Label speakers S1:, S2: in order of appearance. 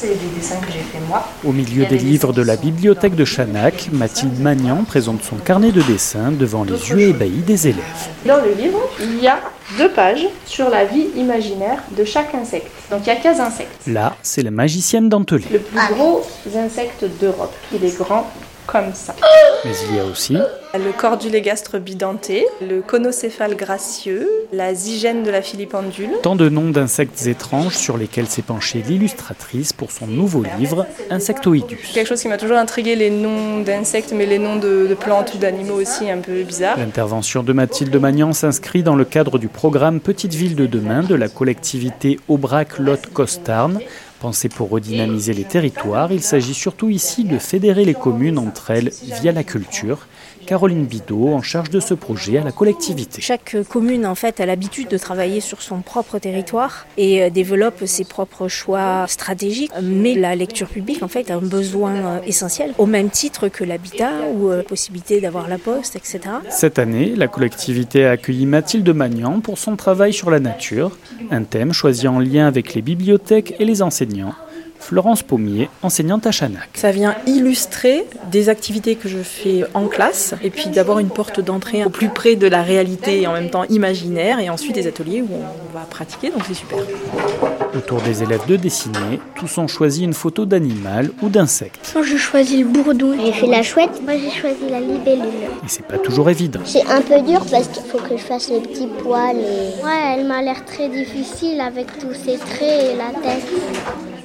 S1: C'est des dessins que j'ai fait moi.
S2: Au milieu des livres de la bibliothèque de Chanac, Mathilde Magnan présente son carnet de dessins devant les yeux ébahis des élèves.
S1: Dans le livre, il y a 2 pages sur la vie imaginaire de chaque insecte. Donc il y a 15 insectes.
S2: Là, c'est la magicienne dentelée.
S1: Le plus gros insecte d'Europe. Il est grand comme ça.
S2: Mais il y a aussi
S1: Le cordulégastre bidenté, le conocéphale gracieux, la zygène de la filipendule.
S2: tant de noms d'insectes étranges sur lesquels s'est penchée l'illustratrice pour son nouveau livre Insectoidus.
S1: Quelque chose qui m'a toujours intrigué, les noms d'insectes, mais les noms de plantes ou d'animaux aussi un peu bizarres.
S2: L'intervention de Mathilde Magnan s'inscrit dans le cadre du programme Petite Ville de demain de la collectivité Aubrac-Lot-Costarn. Pensé pour redynamiser les territoires, il s'agit surtout ici de fédérer les communes entre elles via la culture. Caroline Bidot, en charge de ce projet à la collectivité.
S3: Chaque commune en fait a l'habitude de travailler sur son propre territoire et développe ses propres choix stratégiques. Mais la lecture publique en fait a un besoin essentiel, au même titre que l'habitat ou la possibilité d'avoir la poste, etc.
S2: Cette année, la collectivité a accueilli Mathilde Magnan pour son travail sur la nature, un thème choisi en lien avec les bibliothèques et les enseignants. Florence Pommier, enseignante à Chanac.
S4: Ça vient illustrer des activités que je fais en classe et puis d'avoir une porte d'entrée au plus près de la réalité et en même temps imaginaire, et ensuite des ateliers où on va pratiquer, donc c'est super.
S2: Autour des élèves de dessiner, tous ont choisi une photo d'animal ou d'insecte.
S5: Moi, j'ai choisi le bourdon. J'ai fait la chouette. Moi, j'ai choisi la libellule.
S2: Et c'est pas toujours évident.
S5: C'est un peu dur parce qu'il faut que je fasse les petits poils. Ouais, elle m'a l'air très difficile avec tous ses traits et la tête.